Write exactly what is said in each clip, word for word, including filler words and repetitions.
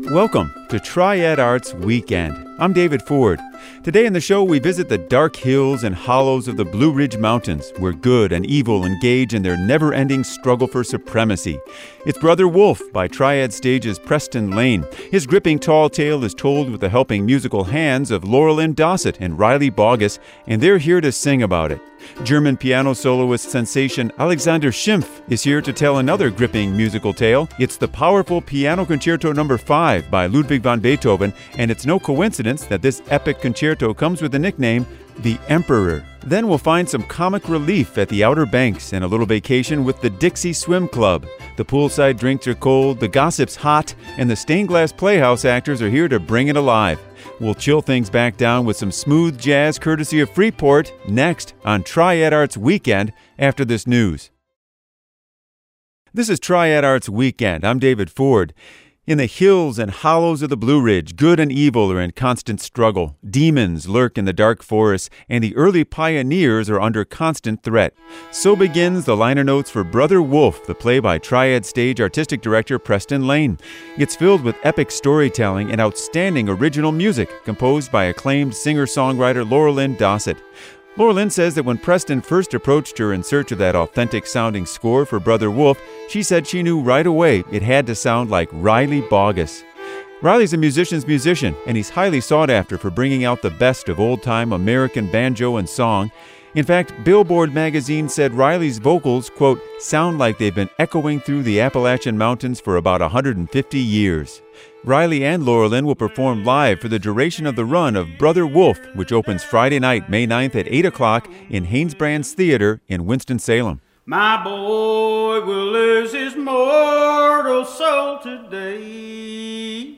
Welcome to Triad Arts Weekend. I'm David Ford. Today in the show, we visit the dark hills and hollows of the Blue Ridge Mountains, where good and evil engage in their never-ending struggle for supremacy. It's Brother Wolf by Triad Stage's Preston Lane. His gripping tall tale is told with the helping musical hands of Laurel Lynn Dossett and Riley Bogus, and they're here to sing about it. German piano soloist sensation Alexander Schimpf is here to tell another gripping musical tale. It's the powerful Piano Concerto Number five by Ludwig van Beethoven, and it's no coincidence that this epic concerto comes with the nickname The Emperor. Then we'll find some comic relief at the Outer Banks and a little vacation with the Dixie Swim Club. The poolside drinks are cold, the gossip's hot, and the stained glass playhouse actors are here to bring it alive. We'll chill things back down with some smooth jazz courtesy of Freeport next on Triad Arts Weekend after this news. This is Triad Arts Weekend. I'm David Ford. In the hills and hollows of the Blue Ridge, good and evil are in constant struggle. Demons lurk in the dark forests, and the early pioneers are under constant threat. So begins the liner notes for Brother Wolf, the play by Triad Stage artistic director Preston Lane. It's filled with epic storytelling and outstanding original music, composed by acclaimed singer-songwriter Laurel Lynn Dossett. Laurel Lynn says that when Preston first approached her in search of that authentic-sounding score for Brother Wolf, she said she knew right away it had to sound like Riley Bogus. Riley's a musician's musician, and he's highly sought after for bringing out the best of old-time American banjo and song. In fact, Billboard magazine said Riley's vocals, quote, sound like they've been echoing through the Appalachian Mountains for about one hundred fifty years. Riley and Laurel Lynn will perform live for the duration of the run of Brother Wolf, which opens Friday night, May ninth at eight o'clock in Hanesbrands Theater in Winston-Salem. My boy will lose his mortal soul today.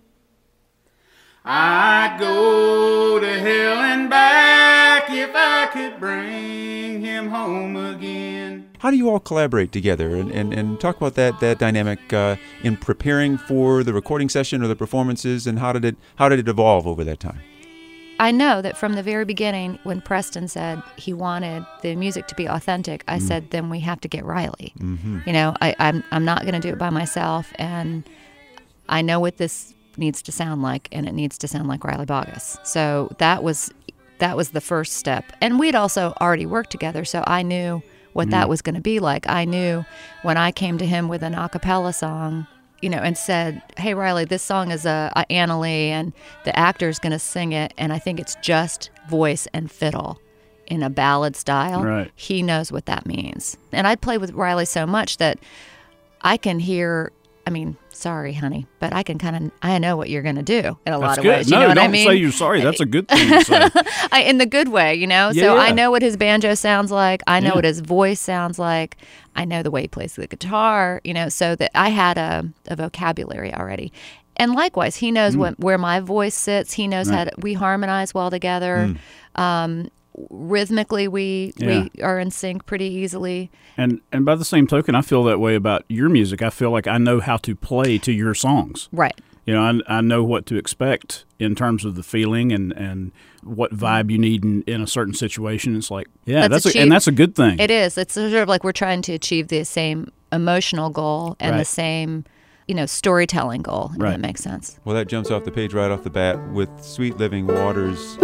I'd go to hell and back if I could bring him home again. How do you all collaborate together and, and, and talk about that that dynamic uh, in preparing for the recording session or the performances, and how did it how did it evolve over that time? I know that from the very beginning, when Preston said he wanted the music to be authentic, I mm. said, then we have to get Riley. Mm-hmm. You know, I, I'm I'm not going to do it by myself, and I know what this needs to sound like, and it needs to sound like Riley Bogus. So that was that was the first step. And we'd also already worked together, so I knew what mm. that was going to be like. I knew when I came to him with an a cappella song, you know, and said, hey, Riley, this song is a, a Anna Lee, and the actor's going to sing it, and I think it's just voice and fiddle in a ballad style. Right. He knows what that means. And I'd play with Riley so much that I can hear, I mean, sorry, honey, but I can kind of, I know what you're going to do in a That's lot of good. ways. You no, know what don't I mean? say you're sorry. That's a good thing to say. I, in the good way, you know? Yeah, so yeah. I know what his banjo sounds like. I know Yeah. what his voice sounds like. I know the way he plays the guitar, you know, so that I had a, a vocabulary already. And likewise, he knows mm. what, where my voice sits. He knows right. how to, we harmonize well together. Mm. Um, rhythmically, we yeah. we are in sync pretty easily. And and by the same token, I feel that way about your music. I feel like I know how to play to your songs. Right. You know, I, I know what to expect in terms of the feeling and, and what vibe you need in, in a certain situation. It's like, yeah, that's that's a, and that's a good thing. It is. It's sort of like we're trying to achieve the same emotional goal and right. the same, you know, storytelling goal, if right. that makes sense. Well, that jumps off the page right off the bat with Sweet Living Waters.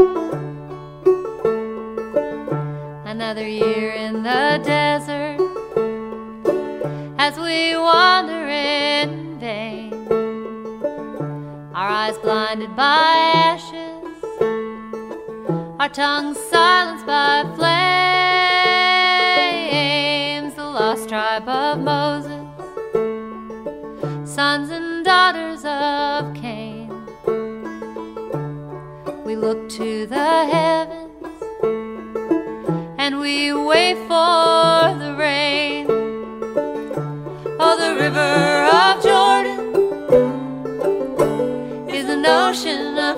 Another year in the desert as we wander in vain, our eyes blinded by ashes, our tongues silenced by flames, the lost tribe of Moses, sons and daughters of Cain. We look to the heavens and we wait for the rain. Oh, the river of Jordan is an ocean of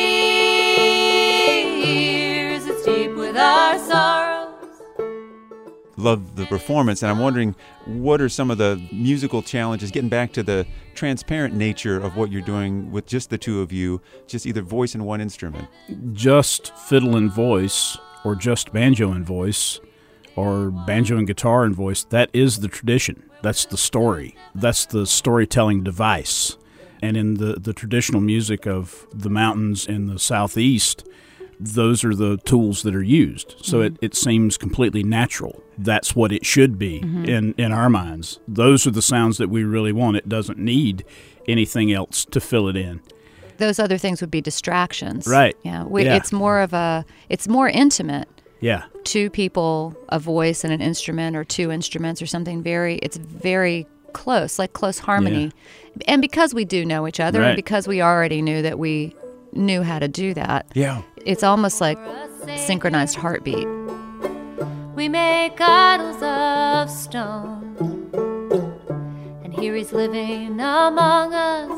fears. It's deep with our sorrows. Love the performance, and I'm wondering, what are some of the musical challenges, getting back to the transparent nature of what you're doing with just the two of you, just either voice and one instrument? Just fiddle and voice, or just banjo and voice, or banjo and guitar and voice, that is the tradition. That's the story. That's the storytelling device. And in the, the traditional music of the mountains in the southeast, those are the tools that are used. So mm-hmm. it, it seems completely natural. That's what it should be mm-hmm. in, in our minds. Those are the sounds that we really want. It doesn't need anything else to fill it in. Those other things would be distractions. Right. Yeah. We, yeah. It's more of a, it's more intimate. Yeah. Two people, a voice and an instrument, or two instruments or something very, it's very close, like close harmony. Yeah. And because we do know each other right. and because we already knew that we knew how to do that. Yeah. It's almost like synchronized heartbeat. We make idols of stone, and here he's living among us,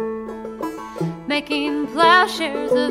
making plowshares of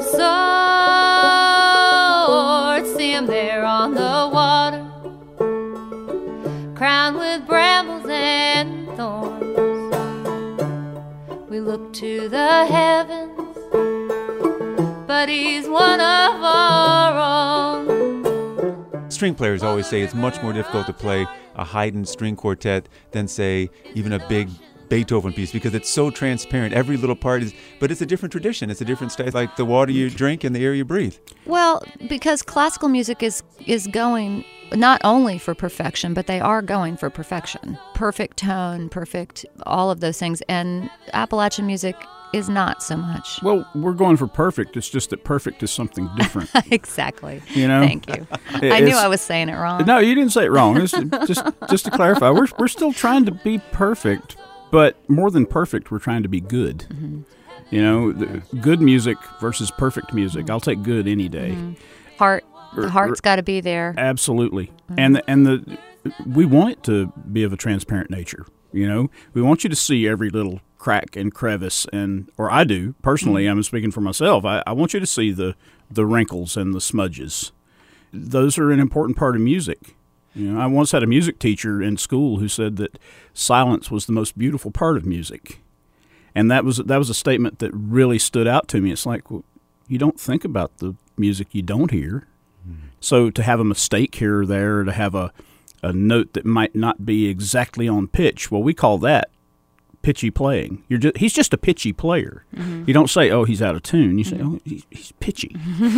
swords. See him there on the water, crowned with brambles and thorns. We look to the heavens, but he's one of our own. String players always say it's much more difficult to play a Haydn string quartet than, say, even a big Beethoven piece, because it's so transparent. Every little part is, but it's a different tradition. It's a different style, like the water you drink and the air you breathe. Well, because classical music is is going not only for perfection, but they are going for perfection. Perfect tone, perfect, all of those things. And Appalachian music is not so much. Well, we're going for perfect. It's just that perfect is something different. Exactly. You know? Thank you. I knew I was saying it wrong. No, you didn't say it wrong. It's just just to clarify, we're we're still trying to be perfect, but more than perfect, we're trying to be good. Mm-hmm. You know, the good music versus perfect music. Mm-hmm. I'll take good any day. Mm-hmm. Heart, the heart's got to be there. Absolutely. Mm-hmm. And the, and the we want it to be of a transparent nature. You know, we want you to see every little crack and crevice, and or I do personally. Mm-hmm. I'm speaking for myself. I, I want you to see the the wrinkles and the smudges. Those are an important part of music. You know, I once had a music teacher in school who said that silence was the most beautiful part of music, and that was that was a statement that really stood out to me. It's like, well, you don't think about the music you don't hear. Mm-hmm. So to have a mistake here or there, or to have a a note that might not be exactly on pitch, well, we call that pitchy playing. You're just, he's just a pitchy player. Mm-hmm. You don't say, oh, he's out of tune. You say, mm-hmm. oh, he's, he's pitchy.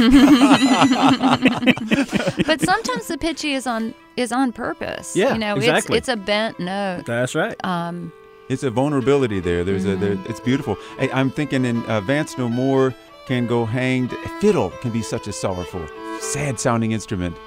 But sometimes the pitchy is on is on purpose. Yeah, you know, exactly. It's, it's a bent note. That's right. Um, it's a vulnerability there. There's mm-hmm. a there, it's beautiful. I, I'm thinking in uh, Vance No More Can Go Hanged. Fiddle can be such a sorrowful, sad sounding instrument.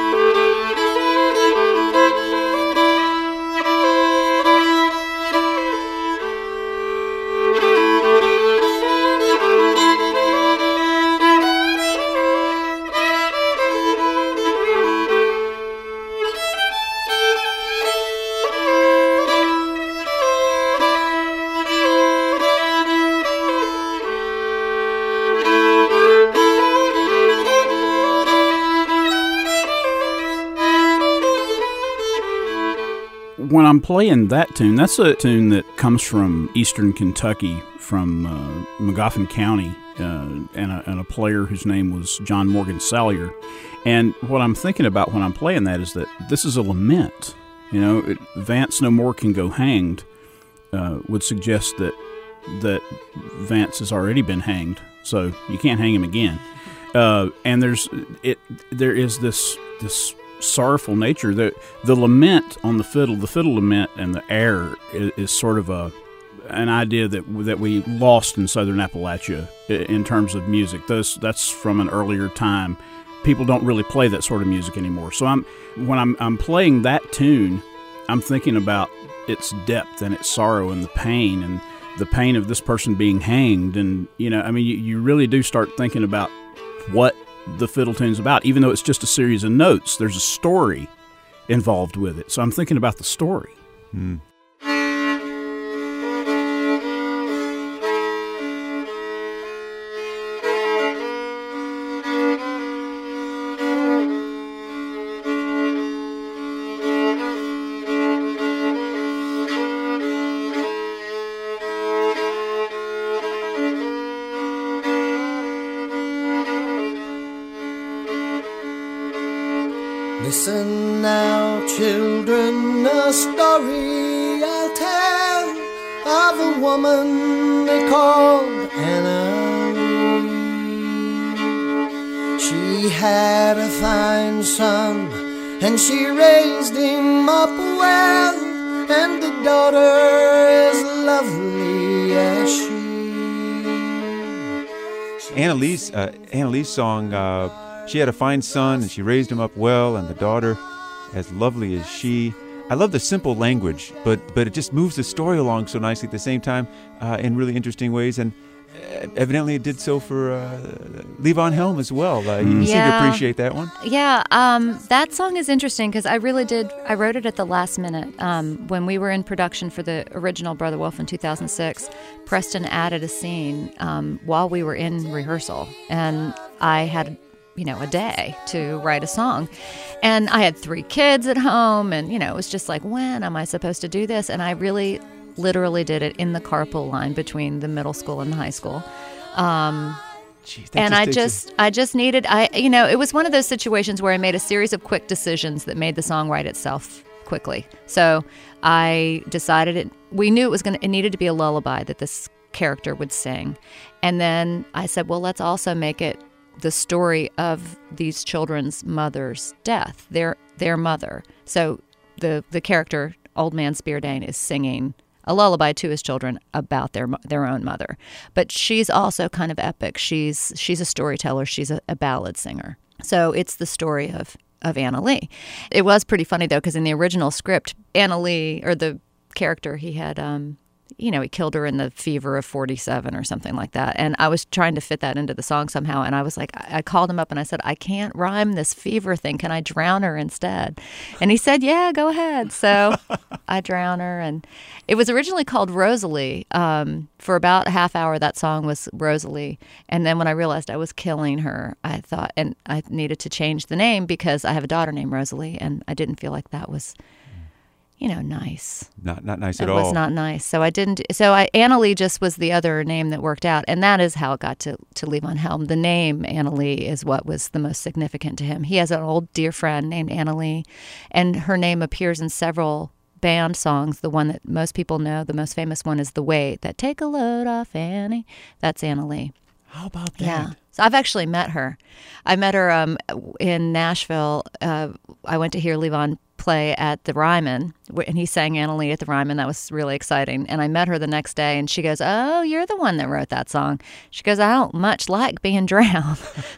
When I'm playing that tune, that's a tune that comes from eastern Kentucky, from uh, Magoffin County, uh, and, a, and a player whose name was John Morgan Salyer. And what I'm thinking about when I'm playing that is that this is a lament. You know, it, Vance No More Can Go Hanged uh, would suggest that that Vance has already been hanged, so you can't hang him again. Uh, and there's it. There is this this. sorrowful nature. The the lament on the fiddle, the fiddle lament and the air is, is sort of a an idea that that we lost in Southern Appalachia in terms of music. Those that's from an earlier time. People don't really play that sort of music anymore. So I'm when I'm I'm playing that tune, I'm thinking about its depth and its sorrow and the pain and the pain of this person being hanged. And you know, I mean, you, you really do start thinking about what the fiddle tune's about, even though it's just a series of notes. There's a story involved with it, so I'm thinking about the story. Mm. Listen now, children, a story I'll tell of a woman they called Anna Lee. She had a fine son, and she raised him up well, and the daughter as lovely as she. Anna Lee's, uh, Anna Lee's song, uh, she had a fine son, and she raised him up well, and the daughter as lovely as she. I love the simple language, but but it just moves the story along so nicely at the same time uh, in really interesting ways, and evidently it did so for uh, Levon Helm as well. Uh, you yeah. seem to appreciate that one. Yeah, um, that song is interesting because I really did, I wrote it at the last minute. Um, when we were in production for the original Brother Wolf in two thousand six, Preston added a scene um, while we were in rehearsal, and I had you know, a day to write a song. And I had three kids at home, and, you know, it was just like, when am I supposed to do this? And I really literally did it in the carpool line between the middle school and the high school. Um, Jeez, and just I just, a... I just needed, I, you know, it was one of those situations where I made a series of quick decisions that made the song write itself quickly. So I decided it, we knew it was going to, it needed to be a lullaby that this character would sing. And then I said, well, let's also make it the story of these children's mother's death, their their mother. So the the character, Old Man Speardane, is singing a lullaby to his children about their their own mother. But she's also kind of epic. She's she's a storyteller. She's a, a ballad singer. So it's the story of, of Anna Lee. It was pretty funny, though, because in the original script, Anna Lee, or the character, he had... Um, you know, he killed her in the fever of forty-seven or something like that. And I was trying to fit that into the song somehow. And I was like, I called him up and I said, I can't rhyme this fever thing. Can I drown her instead? And he said, yeah, go ahead. So I drown her. And it was originally called Rosalie. Um, for about a half hour, that song was Rosalie. And then when I realized I was killing her, I thought, and I needed to change the name because I have a daughter named Rosalie. And I didn't feel like that was... you know, nice. Not not nice at it all. It was not nice. So I didn't. So I Anna Lee just was the other name that worked out, and that is how it got to to Levon Helm. The name Anna Lee is what was the most significant to him. He has an old dear friend named Anna Lee, and her name appears in several band songs. The one that most people know, the most famous one, is "The Weight." That "Take a Load Off Annie." That's Anna Lee. How about that? Yeah. So I've actually met her. I met her um, in Nashville. Uh, I went to hear Levon play at the Ryman, and he sang Anna Lee at the Ryman. That was really exciting. And I met her the next day, and she goes, oh, you're the one that wrote that song. She goes, I don't much like being drowned.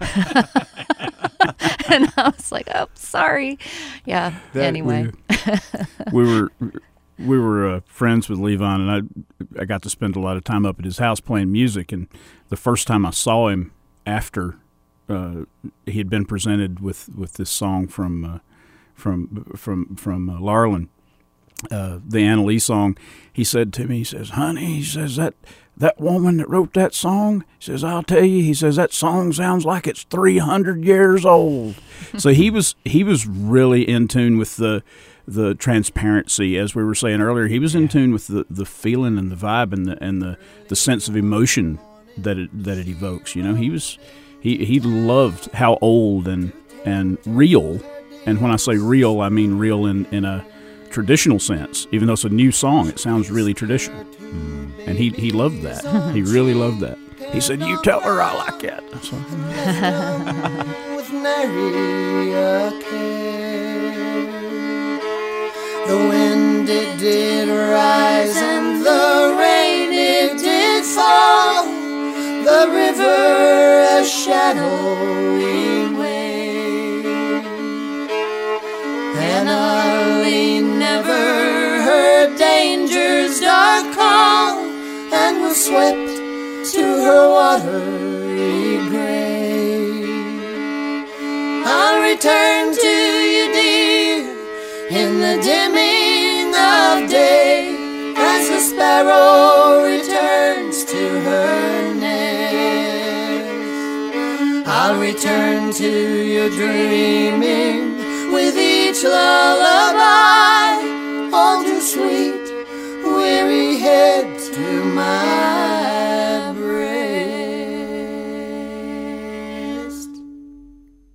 And I was like, oh, sorry. Yeah, that anyway. We, we were... We were uh, friends with Levon, and I I got to spend a lot of time up at his house playing music. And the first time I saw him after uh, he had been presented with, with this song from uh, from from from uh, Larlin, uh, the Anna Lee song, he said to me, he says, "Honey," he says, that that woman that wrote that song, he says, "I'll tell you," he says, "that song sounds like it's three hundred years old." So he was he was really in tune with the. the transparency, as we were saying earlier. He was in tune with the, the feeling and the vibe and the and the, the sense of emotion that it that it evokes. You know, he was he he loved how old and and real, and when I say real, I mean real in, in a traditional sense. Even though it's a new song, it sounds really traditional, mm. and he he loved that. He really loved that. He said, "You tell her I like it." So. With nary a care. The wind it did rise and the rain it did fall, the river a shadowy wave. Anna Lee never heard danger's dark call and was swept to her watery grave. I'll return to you, dear, in the dimming of day, as the sparrow returns to her nest. I'll return to you dreaming with each lullaby. Hold your sweet, weary head to my breast.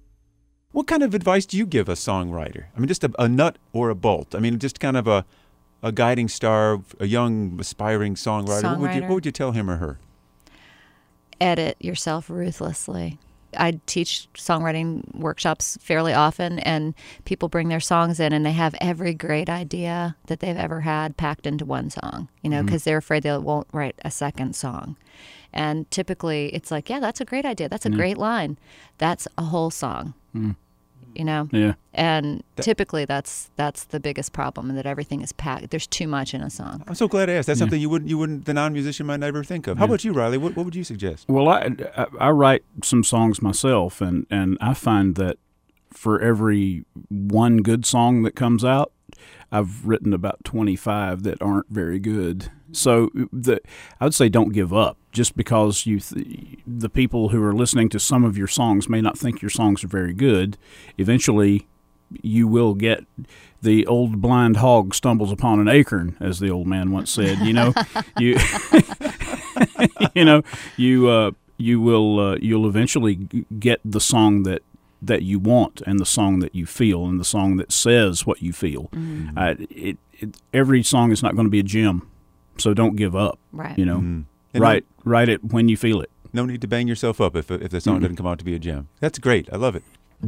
What kind of advice do you give a songwriter? I mean, just a, a nut or a bolt? I mean, just kind of a a guiding star, a young aspiring songwriter, What, would you, Songwriter. what would you tell him or her? Edit yourself ruthlessly. I teach songwriting workshops fairly often, and people bring their songs in and they have every great idea that they've ever had packed into one song, you know, because they're afraid they won't write a second song. And typically it's like, yeah, that's a great idea. That's a great line. That's a whole song, Mm. you know? Yeah. And typically that's that's the biggest problem, that everything is packed. There's too much in a song. I'm so glad I asked. That's Yeah. something you wouldn't, you wouldn't, the non-musician might never think of. How Yeah. about you, Riley? What, what would you suggest? Well, I, I I write some songs myself, and, and I find that for every one good song that comes out, I've written about twenty-five that aren't very good. So the I would say don't give up. Just because you th- the people who are listening to some of your songs may not think your songs are very good, eventually you will get the old blind hog stumbles upon an acorn, as the old man once said. You know, you you know you uh, you will uh, you'll eventually g- get the song that. that you want, and the song that you feel, and the song that says what you feel. Mm-hmm. Uh, it, it, every song is not going to be a gem, so don't give up. Right. You know, Mhm. And write write it when you feel it. No, no need to bang yourself up if, if the song Mm-mm. doesn't come out to be a gem. That's great. I love it.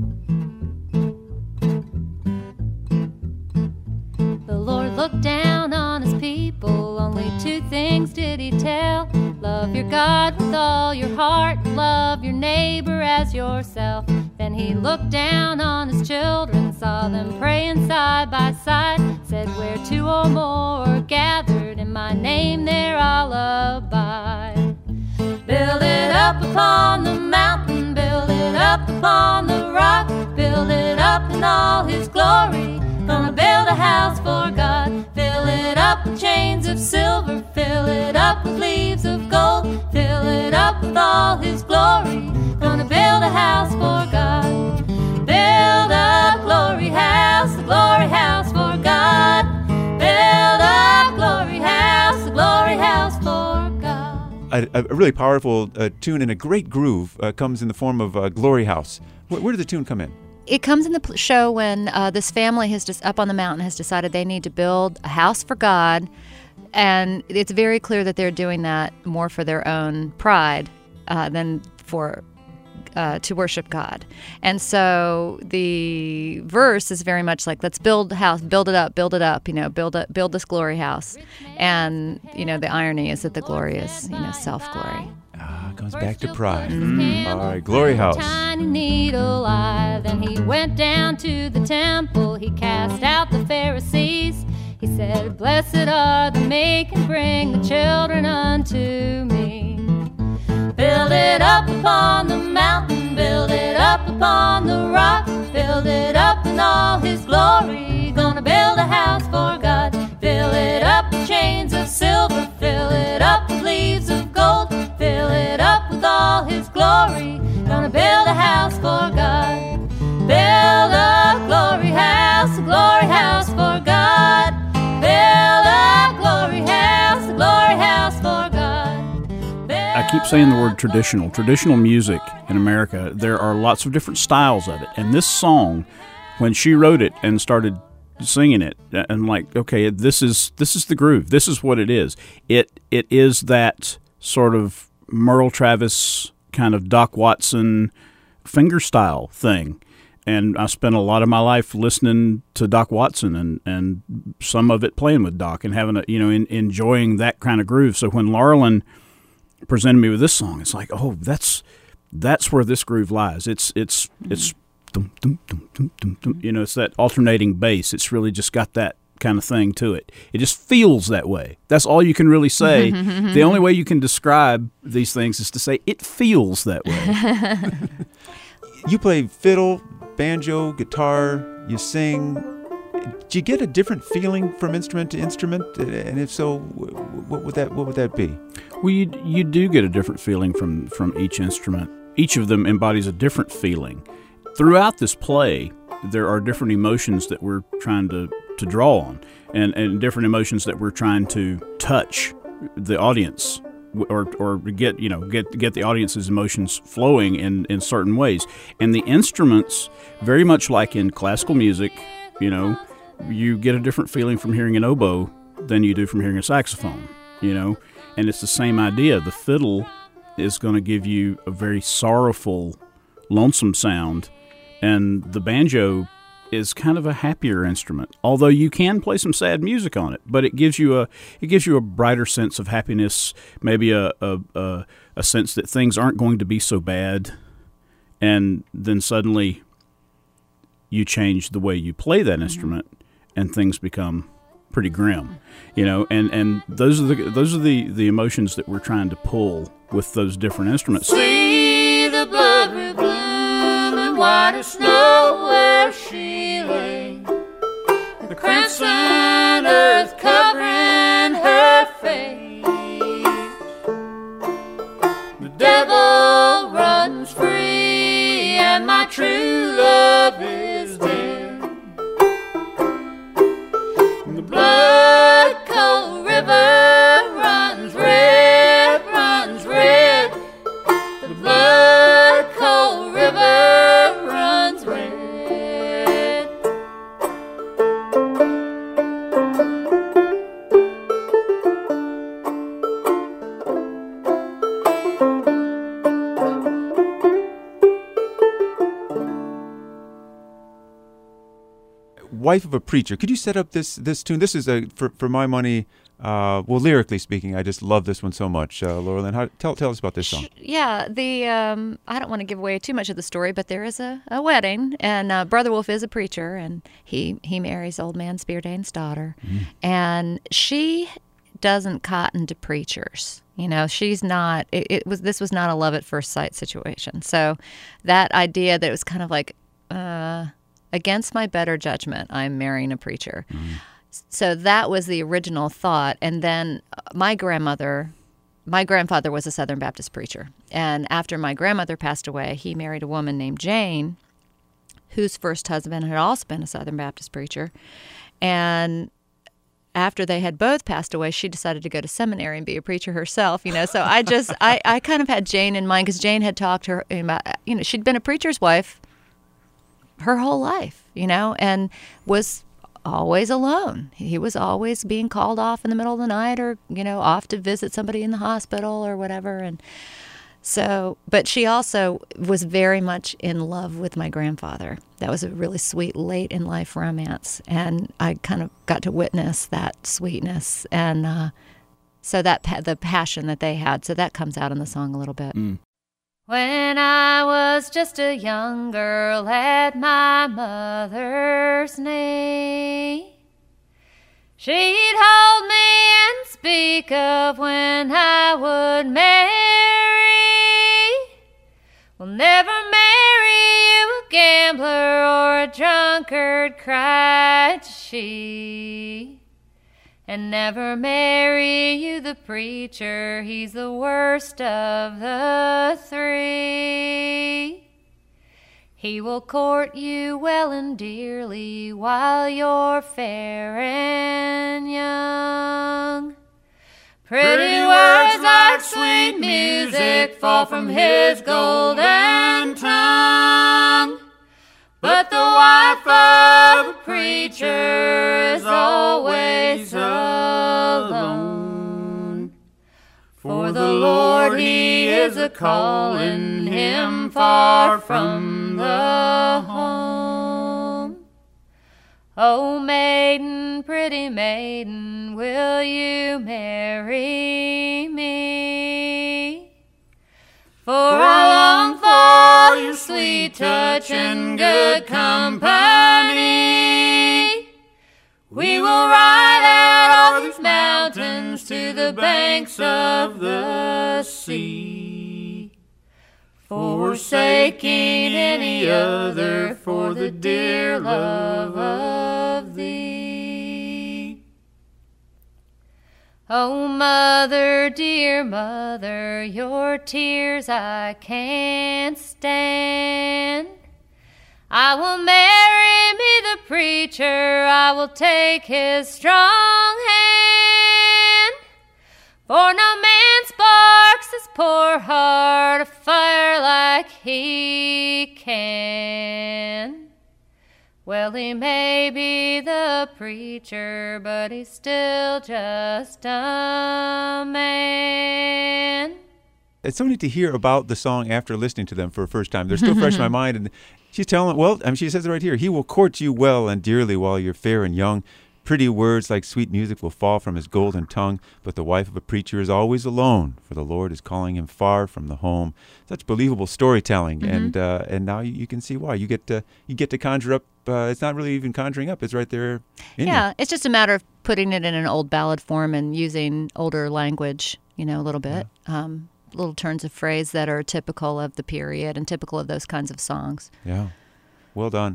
The Lord looked down on his people. Only two things did he tell. Love your God with all your heart. Love your neighbor as yourself. Then he looked down on his children, saw them praying side by side. Said, where two or more are gathered in my name, there I'll abide. Build it up upon the mountain, build it up upon the rock, build it up in all his glory. Gonna build a house for God. Fill it up with chains of silver, fill it up with leaves of gold, fill it up with all his glory. Gonna build a house for God. Build a glory house, a glory house for God. Build a glory house, a glory house for God. A, a really powerful uh, tune and a great groove uh, comes in the form of uh, Glory House. Where, where did the tune come in? It comes in the pl- show when uh, this family has just up on the mountain has decided they need to build a house for God, and it's very clear that they're doing that more for their own pride uh, than for uh, to worship God. And so the verse is very much like, let's build a house, build it up, build it up, you know, build a, build this glory house. And you know, the irony is that the glory is, you know, self-glory. Ah, it comes back to pride. Mm. All right, Glory House. Tiny needle eye. Then he went down to the temple. He cast out the Pharisees. He said, blessed are the meek, and bring the children unto me. Build it up upon the mountain, build it up upon the rock, build it up in all his glory. Gonna build a house for God. Fill it up with chains of silver, fill it up with leaves of gold, fill it up with all his glory. Gonna build a house for God. Build a glory house, a glory house for God. Build a glory house, a glory house for God. Build I keep saying the word traditional. Traditional music in America, there are lots of different styles of it. And this song, when she wrote it and started singing it, I'm like, okay, this is this is the groove. This is what it is. It it is that sort of Merle Travis kind of Doc Watson fingerstyle thing. And I spent a lot of my life listening to Doc Watson, and, and some of it playing with Doc and having a, you know, in, enjoying that kind of groove. So when Laurelyn presented me with this song, it's like, oh, that's that's where this groove lies. It's it's it's dum, dum, dum, dum, dum, dum. You know, it's that alternating bass. It's really just got that kind of thing to it. It just feels that way. That's all you can really say. The only way you can describe these things is to say it feels that way. You play fiddle, banjo, guitar, you sing. Do you get a different feeling from instrument to instrument? And if so, what would that what would that be? Well, you, you do get a different feeling from, from each instrument. Each of them embodies a different feeling. Throughout this play, there are different emotions that we're trying to, to draw on, and, and different emotions that we're trying to touch the audience, or or get you know get get the audience's emotions flowing in, in certain ways. And the instruments, very much like in classical music, you know, you get a different feeling from hearing an oboe than you do from hearing a saxophone, you know? And it's the same idea. The fiddle is going to give you a very sorrowful, lonesome sound, and the banjo is kind of a happier instrument, although you can play some sad music on it, but it gives you a it gives you a brighter sense of happiness, maybe a a, a, a sense that things aren't going to be so bad, and then suddenly you change the way you play that instrument, and things become pretty grim, you know. And, and those are the those are the, the emotions that we're trying to pull with those different instruments. See the blueberry bloom and white as snow where she lay, the crimson earth covering her face. The devil runs free and my true love is dead. The blood cold river runs red, runs red. The blood cold river runs red. Wife of a Preacher. Could you set up this this tune? This is a for for my money. Uh, well, lyrically speaking, I just love this one so much. Uh, Laura Lynn, how, tell tell us about this song. Yeah, the um, I don't want to give away too much of the story, but there is a, a wedding, and uh, Brother Wolf is a preacher, and he he marries Old Man Speardane's daughter, mm. and she doesn't cotton to preachers. You know, she's not. It, it was this was not a love at first sight situation. So that idea that it was kind of like. Uh, Against my better judgment, I'm marrying a preacher. Mm. So that was the original thought. And then my grandmother, my grandfather was a Southern Baptist preacher. And after my grandmother passed away, he married a woman named Jane, whose first husband had also been a Southern Baptist preacher. And after they had both passed away, she decided to go to seminary and be a preacher herself, you know. So I just, I, I kind of had Jane in mind because Jane had talked to her about, you know, she'd been a preacher's wife her whole life, you know, and was always alone. He was always being called off in the middle of the night or, you know, off to visit somebody in the hospital or whatever. And so, but she also was very much in love with my grandfather. That was a really sweet late in life romance. And I kind of got to witness that sweetness. And uh, so that the passion that they had. So that comes out in the song a little bit. Mm. When I was just a young girl at my mother's knee, she'd hold me and speak of when I would marry. We'll never marry you a gambler or a drunkard, cried she. And never marry you the preacher, he's the worst of the three. He will court you well and dearly while you're fair and young. Pretty words like sweet music fall from his golden tongue. But the wife of a preacher is always alone. For the Lord he is a-calling him far from the home. Oh, maiden, pretty maiden, will you marry me? For I long for your sweet touch and good company. We will ride out all these mountains to the banks of the sea, forsaking any other for the dear love of thee. Oh, mother, dear mother, your tears I can't stand. I will marry me the preacher, I will take his strong hand. For no man sparks his poor heart a fire like he can. Well, Well, he may be the preacher, but he's still just a man. It's so neat to hear about the song after listening to them for the first time. They're still fresh in my mind. And she's telling, well, I mean, she says it right here. He will court you well and dearly while you're fair and young. Pretty words like sweet music will fall from his golden tongue, but the wife of a preacher is always alone, for the Lord is calling him far from the home. Such believable storytelling, mm-hmm. and uh, and now you, you can see why. You get to you get to conjure up. Uh, it's not really even conjuring up; it's right there. In yeah, you. It's just a matter of putting it in an old ballad form and using older language, you know, a little bit, yeah. um, little turns of phrase that are typical of the period and typical of those kinds of songs. Yeah, well done.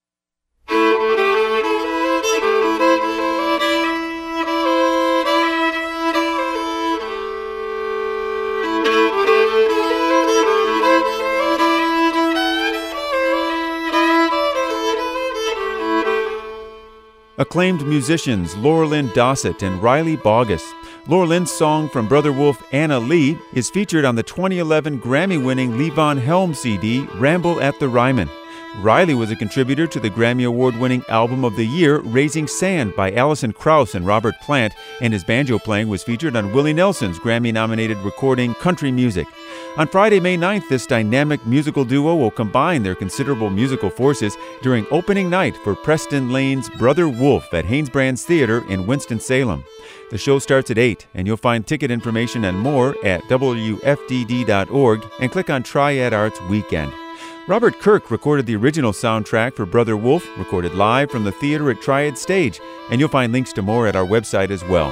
Acclaimed musicians Laura Lynn Dossett and Riley Bogus. Laura Lynn's song from Brother Wolf, Anna Lee, is featured on the twenty eleven Grammy-winning Levon Helm C D, Ramble at the Ryman. Riley was a contributor to the Grammy Award-winning Album of the Year, Raising Sand by Alison Krauss and Robert Plant, and his banjo playing was featured on Willie Nelson's Grammy-nominated recording Country Music. On Friday, May ninth, this dynamic musical duo will combine their considerable musical forces during opening night for Preston Lane's Brother Wolf at Hanesbrands Theater in Winston-Salem. The show starts at eight, and you'll find ticket information and more at W F D D dot org and click on Triad Arts Weekend. Robert Kirk recorded the original soundtrack for Brother Wolf, recorded live from the theater at Triad Stage, and you'll find links to more at our website as well.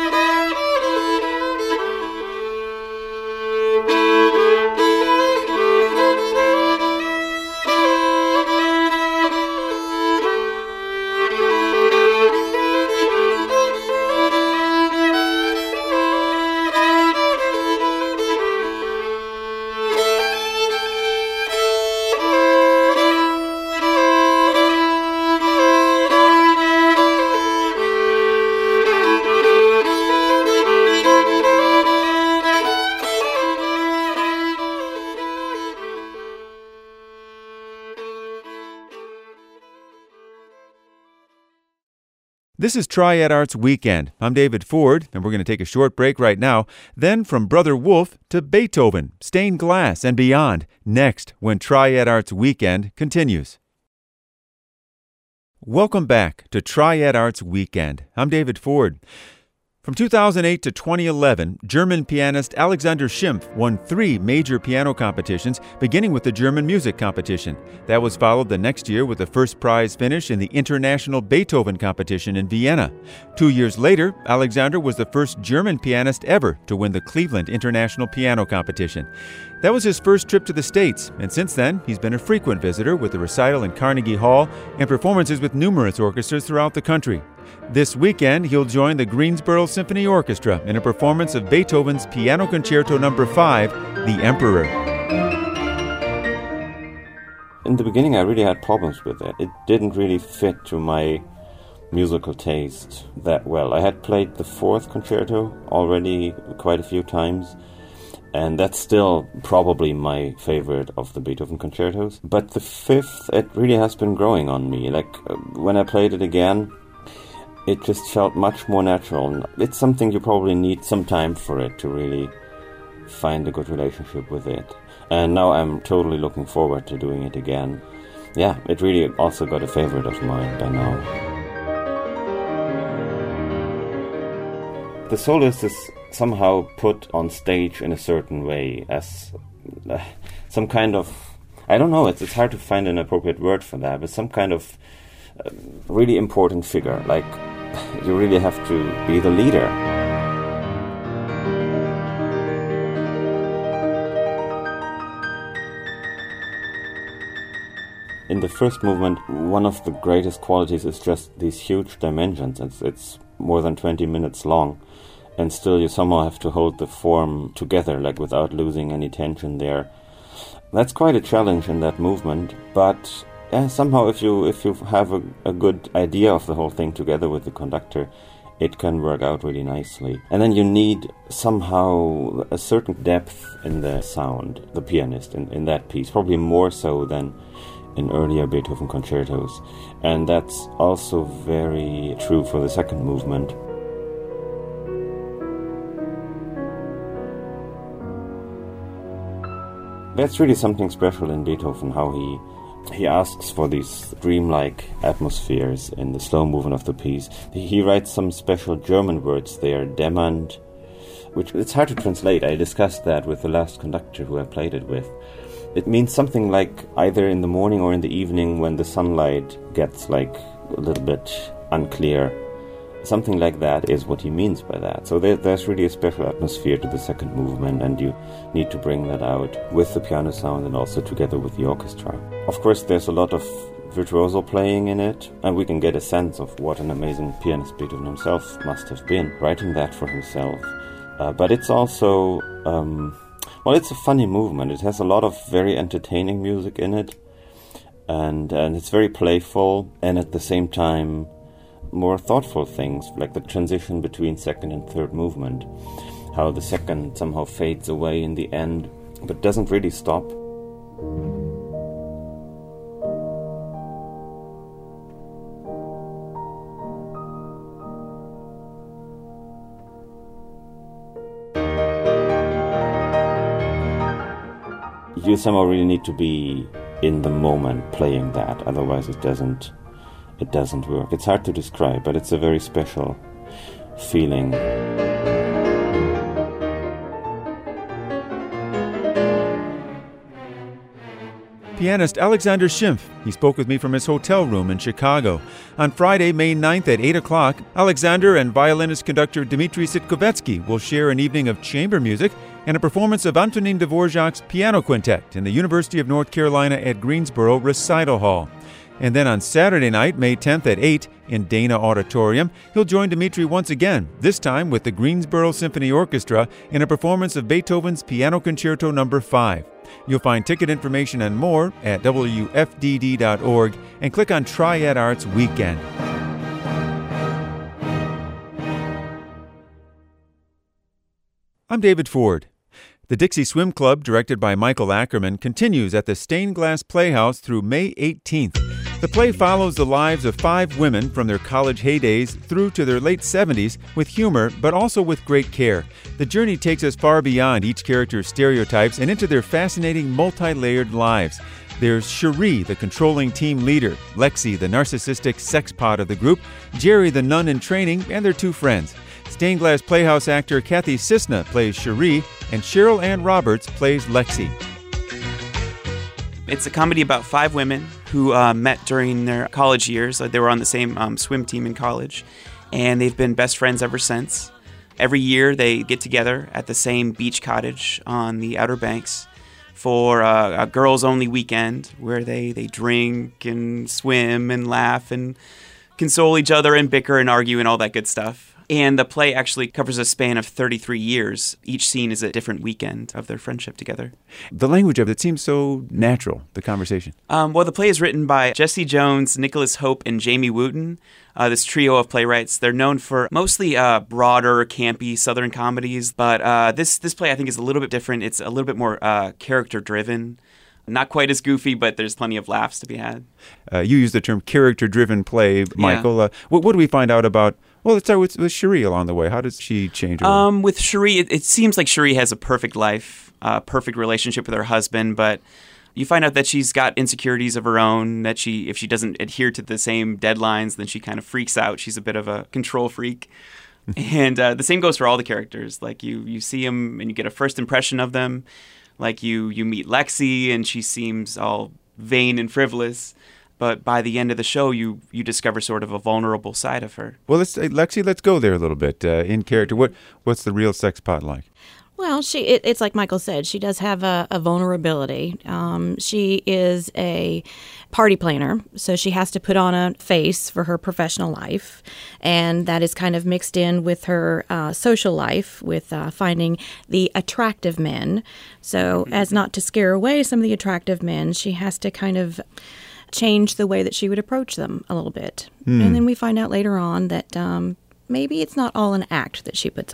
This is Triad Arts Weekend. I'm David Ford, and we're going to take a short break right now. Then from Brother Wolf to Beethoven, stained glass, and beyond. Next, when Triad Arts Weekend continues. Welcome back to Triad Arts Weekend. I'm David Ford. From two thousand eight to twenty eleven, German pianist Alexander Schimpf won three major piano competitions, beginning with the German Music Competition. That was followed the next year with the first prize finish in the International Beethoven Competition in Vienna. Two years later, Alexander was the first German pianist ever to win the Cleveland International Piano Competition. That was his first trip to the States, and since then, he's been a frequent visitor with the recital in Carnegie Hall and performances with numerous orchestras throughout the country. This weekend, he'll join the Greensboro Symphony Orchestra in a performance of Beethoven's Piano Concerto Number five, The Emperor. In the beginning, I really had problems with it. It didn't really fit to my musical taste that well. I had played the fourth concerto already quite a few times, and that's still probably my favorite of the Beethoven concertos. But the fifth, it really has been growing on me. Like, uh, when I played it again, it just felt much more natural. It's something you probably need some time for it to really find a good relationship with it. And now I'm totally looking forward to doing it again. Yeah, it really also got a favorite of mine by now. The soloist is somehow put on stage in a certain way as uh, some kind of, I don't know, it's, it's hard to find an appropriate word for that, but some kind of uh, really important figure. Like, you really have to be the leader. In the first movement, one of the greatest qualities is just these huge dimensions. It's, it's more than twenty minutes long, and still you somehow have to hold the form together, like without losing any tension there. That's quite a challenge in that movement, but yeah, somehow if you if you have a, a good idea of the whole thing together with the conductor, it can work out really nicely. And then you need somehow a certain depth in the sound, the pianist, in, in that piece, probably more so than in earlier Beethoven concertos. And that's also very true for the second movement. That's really something special in Beethoven, how he he asks for these dreamlike atmospheres in the slow movement of the piece. He writes some special German words there, dämmernd, which it's hard to translate. I discussed that with the last conductor who I played it with. It means something like either in the morning or in the evening when the sunlight gets like a little bit unclear. Something like that is what he means by that. So there, there's really a special atmosphere to the second movement, and you need to bring that out with the piano sound and also together with the orchestra. Of course, there's a lot of virtuoso playing in it, and we can get a sense of what an amazing pianist Beethoven himself must have been, writing that for himself. Uh, but it's also, um, well, it's a funny movement. It has a lot of very entertaining music in it, and and it's very playful, and at the same time more thoughtful things, like the transition between second and third movement, how the second somehow fades away in the end, but doesn't really stop. You somehow really need to be in the moment playing that, otherwise it doesn't It doesn't work. It's hard to describe, but it's a very special feeling. Pianist Alexander Schimpf. He spoke with me from his hotel room in Chicago. On Friday, May ninth at eight o'clock, Alexander and violinist-conductor Dmitri Sitkovetsky will share an evening of chamber music and a performance of Antonin Dvorak's Piano Quintet in the University of North Carolina at Greensboro Recital Hall. And then on Saturday night, May tenth at eight, in Dana Auditorium, he'll join Dmitri once again, this time with the Greensboro Symphony Orchestra in a performance of Beethoven's Piano Concerto number five. You'll find ticket information and more at W F D D dot org and click on Triad Arts Weekend. I'm David Ford. The Dixie Swim Club, directed by Michael Ackerman, continues at the Stained Glass Playhouse through May eighteenth. The play follows the lives of five women from their college heydays through to their late seventies with humor, but also with great care. The journey takes us far beyond each character's stereotypes and into their fascinating, multi-layered lives. There's Cherie, the controlling team leader, Lexi, the narcissistic sexpot of the group, Jerry, the nun in training, and their two friends. Stained Glass Playhouse actor Kathy Cisna plays Cherie, and Cheryl Ann Roberts plays Lexi. It's a comedy about five women who uh, met during their college years. They were on the same um, swim team in college, and they've been best friends ever since. Every year they get together at the same beach cottage on the Outer Banks for uh, a girls-only weekend where they, they drink and swim and laugh and console each other and bicker and argue and all that good stuff. And the play actually covers a span of thirty-three years. Each scene is a different weekend of their friendship together. The language of it seems so natural, the conversation. Um, well, the play is written by Jesse Jones, Nicholas Hope, and Jamie Wooten. Uh, this trio of playwrights, they're known for mostly uh, broader, campy Southern comedies. But uh, this, this play, I think, is a little bit different. It's a little bit more uh, character-driven. Not quite as goofy, but there's plenty of laughs to be had. Uh, you use the term character-driven play, Michael. Yeah. Uh, what, what do we find out about... Well, let's start with, with Cherie along the way. How does she change her um, With Cherie, it, it seems like Cherie has a perfect life, a uh, perfect relationship with her husband, but you find out that she's got insecurities of her own, that she, if she doesn't adhere to the same deadlines, then she kind of freaks out. She's a bit of a control freak. And uh, the same goes for all the characters. Like, you, you see them and you get a first impression of them. Like, you, you meet Lexi and she seems all vain and frivolous. But by the end of the show, you you discover sort of a vulnerable side of her. Well, let's uh, Lexi, let's go there a little bit uh, in character. What what's the real sexpot like? Well, she it, it's like Michael said. She does have a, a vulnerability. Um, she is a party planner, so she has to put on a face for her professional life, and that is kind of mixed in with her uh, social life, with uh, finding the attractive men. So as not to scare away some of the attractive men, she has to kind of change the way that she would approach them a little bit. Mm. And then we find out later on that um, maybe it's not all an act that she puts on.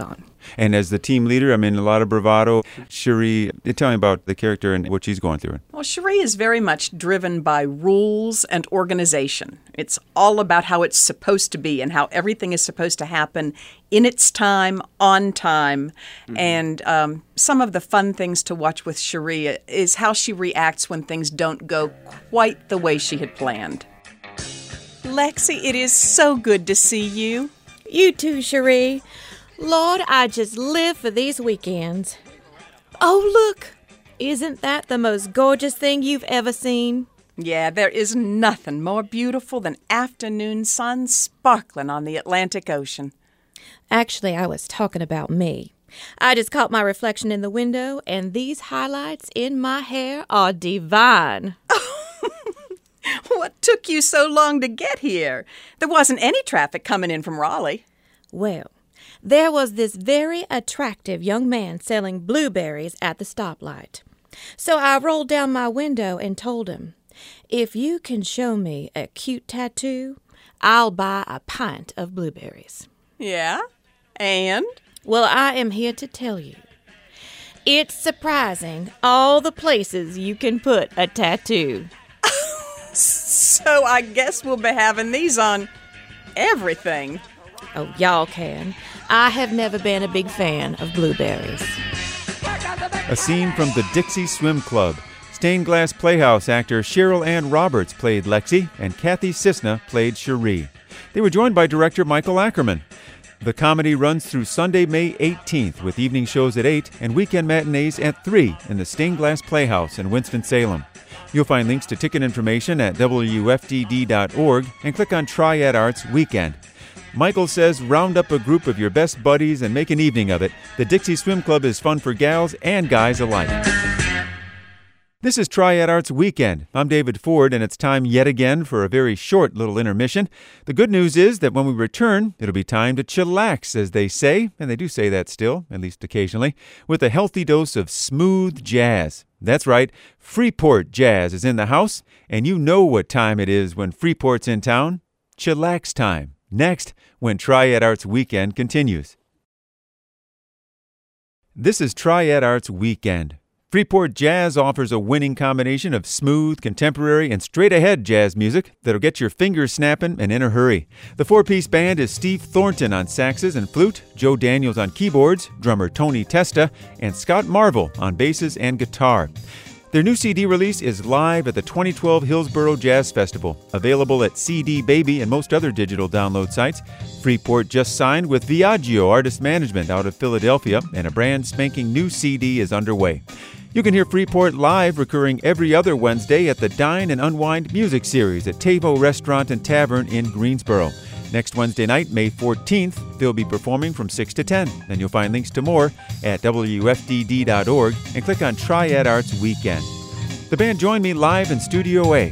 And as the team leader, I mean, a lot of bravado. Cherie, tell me about the character and what she's going through. Well, Cherie is very much driven by rules and organization. It's all about how it's supposed to be and how everything is supposed to happen in its time, on time. Mm-hmm. And um, some of the fun things to watch with Cherie is how she reacts when things don't go quite the way she had planned. Lexi, it is so good to see you. You too, Cherie. Lord, I just live for these weekends. Oh, look. Isn't that the most gorgeous thing you've ever seen? Yeah, there is nothing more beautiful than afternoon sun sparkling on the Atlantic Ocean. Actually, I was talking about me. I just caught my reflection in the window, and these highlights in my hair are divine. What took you so long to get here? There wasn't any traffic coming in from Raleigh. Well, there was this very attractive young man selling blueberries at the stoplight. So I rolled down my window and told him, if you can show me a cute tattoo, I'll buy a pint of blueberries. Yeah? And? Well, I am here to tell you. It's surprising all the places you can put a tattoo. So I guess we'll be having these on everything. Oh, y'all can. I have never been a big fan of blueberries. A scene from the Dixie Swim Club. Stained Glass Playhouse actor Cheryl Ann Roberts played Lexi, and Kathy Cisna played Cherie. They were joined by director Michael Ackerman. The comedy runs through Sunday, May eighteenth, with evening shows at eight and weekend matinees at three in the Stained Glass Playhouse in Winston-Salem. You'll find links to ticket information at W F D D dot org and click on Triad Arts Weekend. Michael says round up a group of your best buddies and make an evening of it. The Dixie Swim Club is fun for gals and guys alike. This is Triad Arts Weekend. I'm David Ford, and it's time yet again for a very short little intermission. The good news is that when we return, it'll be time to chillax, as they say, and they do say that still, at least occasionally, with a healthy dose of smooth jazz. That's right, Freeport Jazz is in the house, and you know what time it is when Freeport's in town. Chillax time. Next, when Triad Arts Weekend continues. This is Triad Arts Weekend. Freeport Jazz offers a winning combination of smooth, contemporary, and straight-ahead jazz music that'll get your fingers snapping and in a hurry. The four-piece band is Steve Thornton on saxes and flute, Joe Daniels on keyboards, drummer Tony Testa, and Scott Marvel on basses and guitar. Their new C D release is live at the twenty twelve Hillsborough Jazz Festival, available at C D Baby and most other digital download sites. Freeport just signed with Viaggio Artist Management out of Philadelphia, and a brand spanking new C D is underway. You can hear Freeport live recurring every other Wednesday at the Dine and Unwind Music Series at Tavo Restaurant and Tavern in Greensboro. Next Wednesday night, May fourteenth, they'll be performing from six to ten. And you'll find links to more at W F D D dot org and click on Triad Arts Weekend. The band joined me live in Studio A.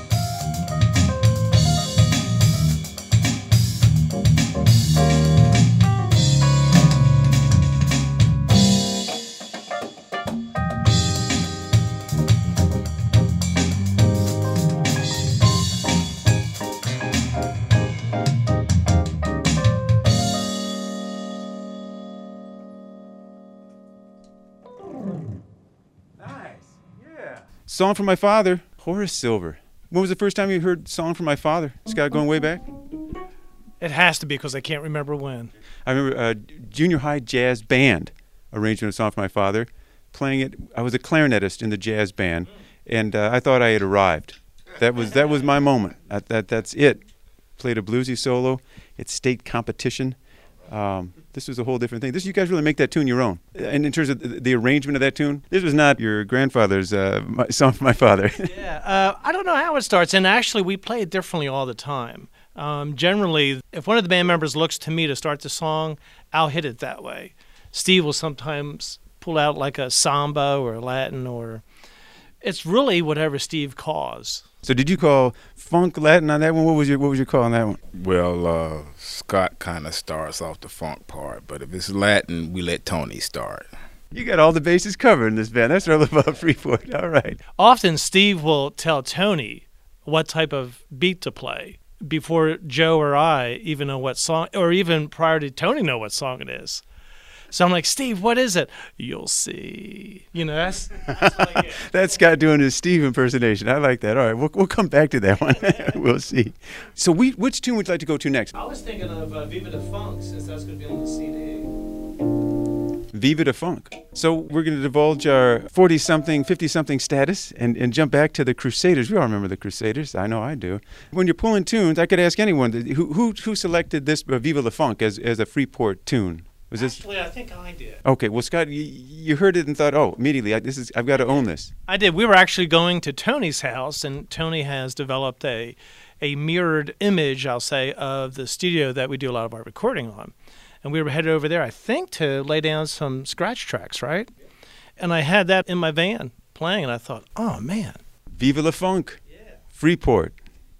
Song from My Father, Horace Silver. When was the first time you heard Song from My Father? Scott, going way back? It has to be, because I can't remember when. I remember a junior high jazz band arrangement of Song from My Father, playing it. I was a clarinetist in the jazz band, and uh, I thought I had arrived. That was that was my moment. That, that That's it. Played a bluesy solo. It's state competition. Um, this was a whole different thing. This you guys really make that tune your own. And in terms of the, the arrangement of that tune, this was not your grandfather's uh, my, Song for My Father. yeah, uh, I don't know how it starts. And actually, we play it differently all the time. Um, generally, if one of the band members looks to me to start the song, I'll hit it that way. Steve will sometimes pull out like a samba or a Latin, or it's really whatever Steve calls. So did you call funk Latin on that one? What was your what was your call on that one? Well, uh, Scott kind of starts off the funk part, but if it's Latin, we let Tony start. You got all the bases covered in this band. That's what I love about Freeport. All right. Often Steve will tell Tony what type of beat to play before Joe or I even know what song, or even prior to Tony know what song it is. So I'm like, Steve, what is it? You'll see. You know, that's that's, what I get. That's Scott doing his Steve impersonation. I like that. All right, we'll we'll come back to that one. We'll see. So, we which tune would you like to go to next? I was thinking of uh, Viva the Funk, since that's going to be on the C D. Viva the Funk. So we're going to divulge our forty-something, fifty-something status and, and jump back to the Crusaders. We all remember the Crusaders. I know I do. When you're pulling tunes, I could ask anyone, who who, who selected this uh, Viva the Funk as, as a Freeport tune? Was this? Actually, I think I did. Okay, well, Scott, you, you heard it and thought, oh, immediately, I, this is I've got to own this. I did. We were actually going to Tony's house, and Tony has developed a, a mirrored image, I'll say, of the studio that we do a lot of our recording on. And we were headed over there, I think, to lay down some scratch tracks, right? And I had that in my van playing, and I thought, oh, man. Viva la Funk. Yeah. Freeport.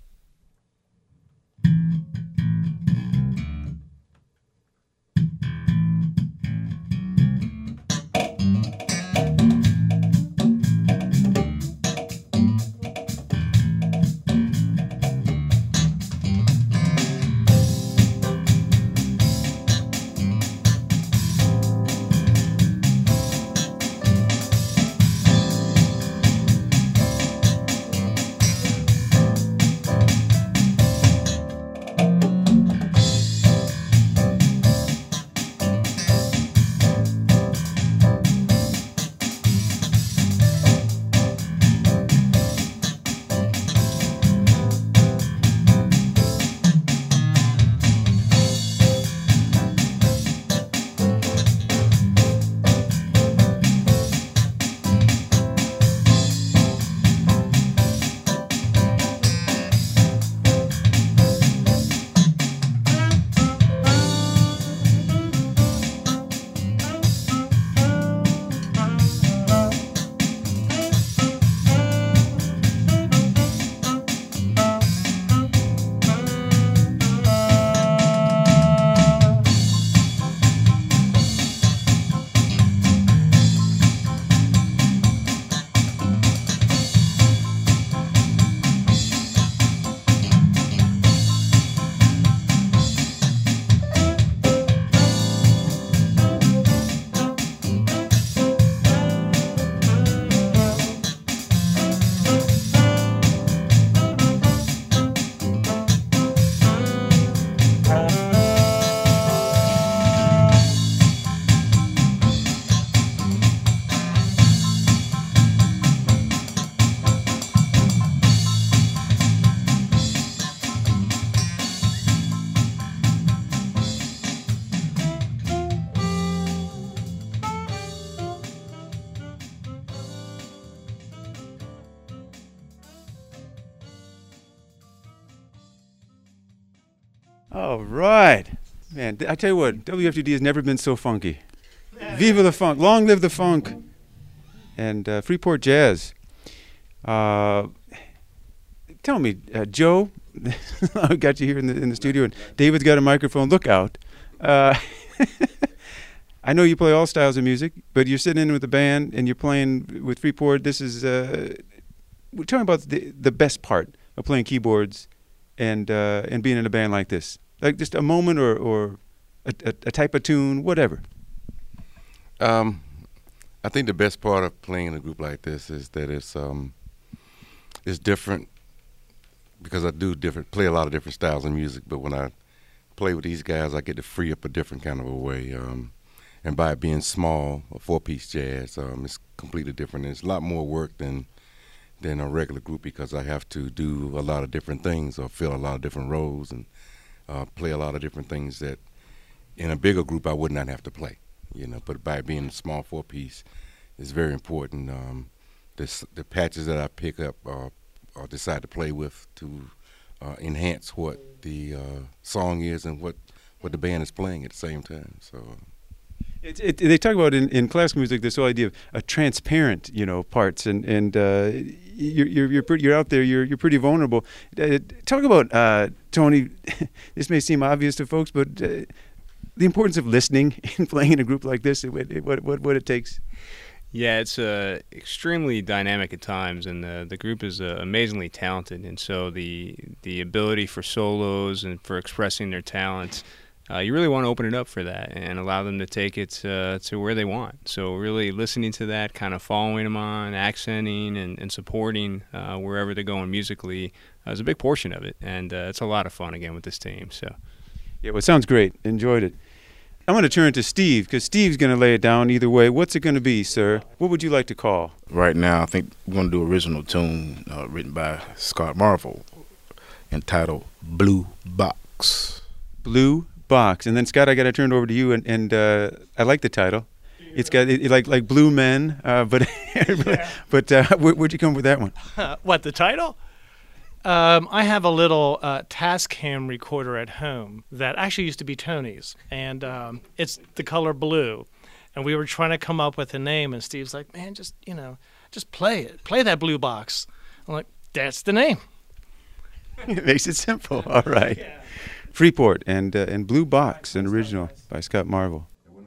All right. Man, I tell you what, W F T D has never been so funky. Viva the funk. Long live the funk. And uh, Freeport Jazz. Uh, tell me, uh, Joe, I got you here in the, in the studio, and David's got a microphone. Look out. Uh, I know you play all styles of music, but you're sitting in with a band and you're playing with Freeport. This is, uh, tell me about the, the best part of playing keyboards and uh, and being in a band like this. Like just a moment or, or a, a, a type of tune, whatever. Um, I think the best part of playing in a group like this is that it's um, it's different, because I do different, play a lot of different styles of music. But when I play with these guys, I get to free up a different kind of a way. Um, and by it being small, a four-piece jazz, um, it's completely different. It's a lot more work than than a regular group, because I have to do a lot of different things or fill a lot of different roles and uh, play a lot of different things that in a bigger group I would not have to play. You know, but by being a small four-piece, it's very important. Um, this, the patches that I pick up uh, or decide to play with to uh, enhance what the uh, song is and what, what the band is playing at the same time. So. It, it, they talk about in, in classical music this whole idea of a transparent, you know, parts, and and uh, you're you're you're, pretty, you're out there. You're you're pretty vulnerable. Uh, talk about uh, Tony. This may seem obvious to folks, but uh, the importance of listening and playing in a group like this. What what what, what it takes. Yeah, it's uh, extremely dynamic at times, and the the group is uh, amazingly talented, and so the the ability for solos and for expressing their talents uh, you really want to open it up for that and allow them to take it uh, to where they want. So really listening to that, kind of following them on, accenting and, and supporting uh, wherever they're going musically uh, is a big portion of it. And uh, it's a lot of fun, again, with this team. So, yeah, well, it sounds great. Enjoyed it. I'm going to turn to Steve, because Steve's going to lay it down either way. What's it going to be, sir? What would you like to call? Right now, I think we're going to do original tune uh, written by Scott Marvel, entitled Blue Box. Blue Box. And then, Scott, I got to turn it over to you, and, and uh, I like the title. It's got it, like like Blue Men, uh, but yeah. but uh, where, where'd you come with that one? What, the title? Um, I have a little uh, Tascam recorder at home that actually used to be Tony's, and um, it's the color blue. And we were trying to come up with a name, and Steve's like, man, just, you know, just play it. Play that Blue Box. I'm like, that's the name. It makes it simple. All right. Yeah. Freeport and, uh, and Blue Box, an original by Scott Marvel.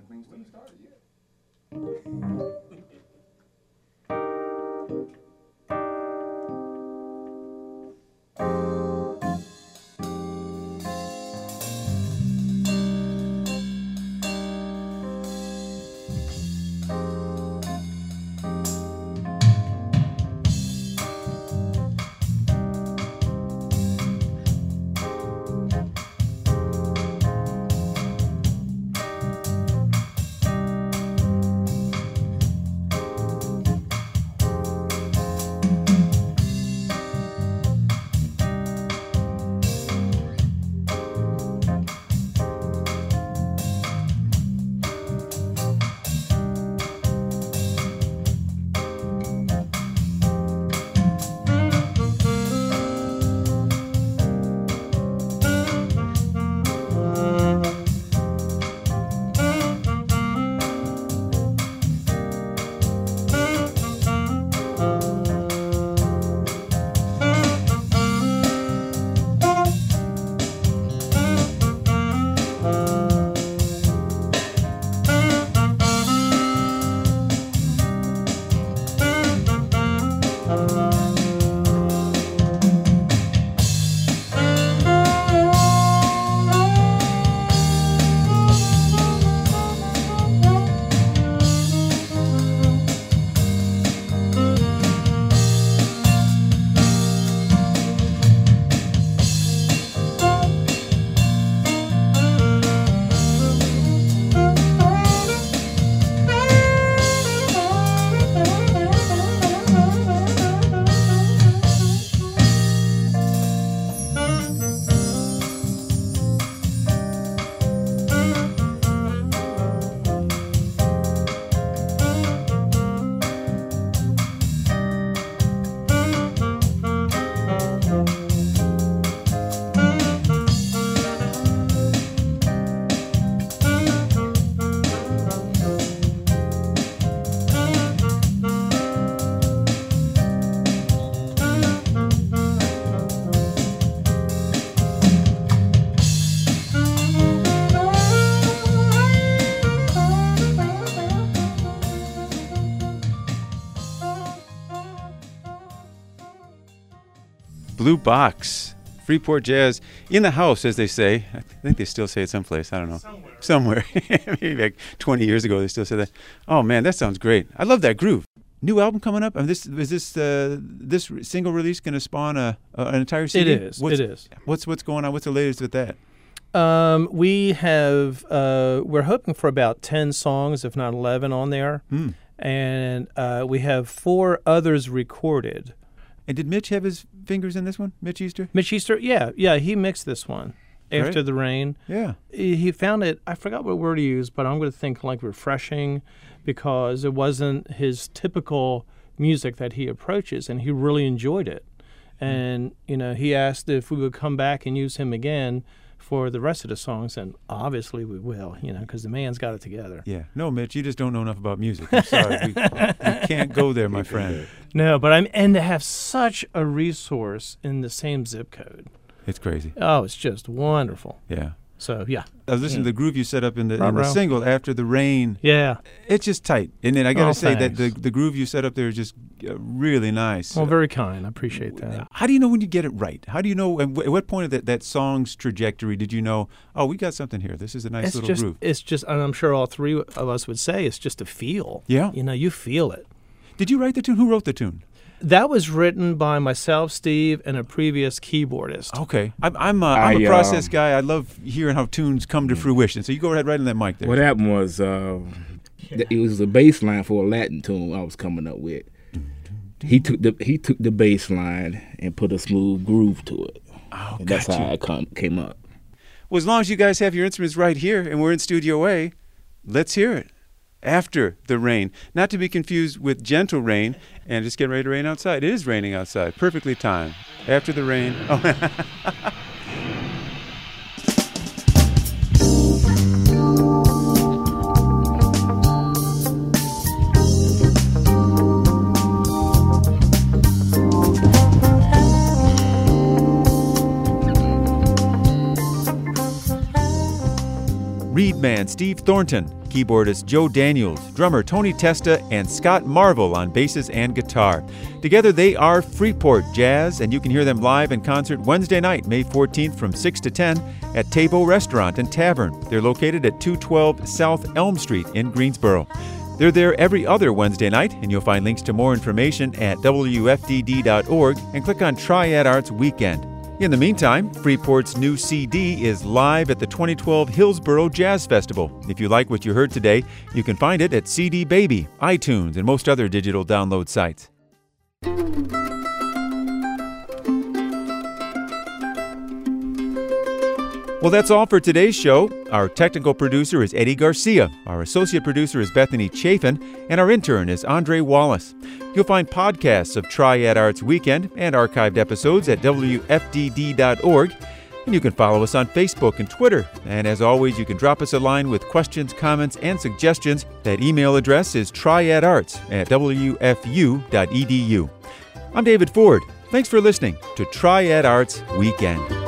Blue Box, Freeport Jazz, in the house, as they say. I think they still say it someplace. I don't know. Somewhere. Somewhere. Maybe like twenty years ago they still said that. Oh, man, that sounds great. I love that groove. New album coming up? I mean, this is this uh, this single release going to spawn a, a an entire C D? It is. What's, it is. What's what's going on? What's the latest with that? Um, we have uh, we're hoping for about ten songs, if not eleven, on there, Hmm. and uh, we have four others recorded. And did Mitch have his fingers in this one? Mitch Easter? Mitch Easter, yeah, yeah, he mixed this one. After Great. the Rain. Yeah. He he found it, I forgot what word he used, but I'm going to think like refreshing, because it wasn't his typical music that he approaches, and he really enjoyed it. And, you know, he asked if we would come back and use him again for the rest of the songs, and obviously we will, you know, because the man's got it together. Yeah. No, Mitch, you just don't know enough about music. I'm sorry. we, we can't go there, my friend. No, but I'm, and to have such a resource in the same zip code. It's crazy. Oh, it's just wonderful. Yeah. So, yeah. I was listening to the groove you set up in the, in the Ruh-roh. single, After the Rain. Yeah. It's just tight. And then I got to Oh, say thanks. that the, the groove you set up there is just uh, really nice. Well, very kind. I appreciate that. How do you know when you get it right? How do you know, and w- at what point of that, that song's trajectory did you know, oh, we got something here. This is a nice It's little just, groove. it's just, and I'm sure all three of us would say it's just a feel. Yeah. You know, you feel it. Did you write the tune? Who wrote the tune? That was written by myself, Steve, and a previous keyboardist. Okay. I'm, I'm, a, I'm a I, process um, guy. I love hearing how tunes come to fruition. So you go ahead right on that mic there. What happened was uh, th- it was a bass line for a Latin tune I was coming up with. He took the he took the bass line and put a smooth groove to it. Oh, and that's gotcha. how it come, came up. Well, as long as you guys have your instruments right here and we're in Studio A, let's hear it. After the Rain. Not to be confused with Gentle Rain and just get ready to rain outside. It is raining outside. Perfectly timed. After the Rain. Oh. Reed man Steve Thornton, keyboardist Joe Daniels, drummer Tony Testa, and Scott Marvel on basses and guitar. Together they are Freeport Jazz, and you can hear them live in concert Wednesday night, May fourteenth from six to ten at Tabo Restaurant and Tavern. They're located at two twelve South Elm Street in Greensboro. They're there every other Wednesday night, and you'll find links to more information at W F D D dot org and click on Triad Arts Weekend. In the meantime, Freeport's new C D is live at the twenty twelve Hillsboro Jazz Festival. If you like what you heard today, you can find it at C D Baby, iTunes, and most other digital download sites. Well, that's all for today's show. Our technical producer is Eddie Garcia, our associate producer is Bethany Chafin, and our intern is Andre Wallace. You'll find podcasts of Triad Arts Weekend and archived episodes at W F D D dot org. And you can follow us on Facebook and Twitter. And as always, you can drop us a line with questions, comments, and suggestions. That email address is triadarts at W F U dot E D U. I'm David Ford. Thanks for listening to Triad Arts Weekend.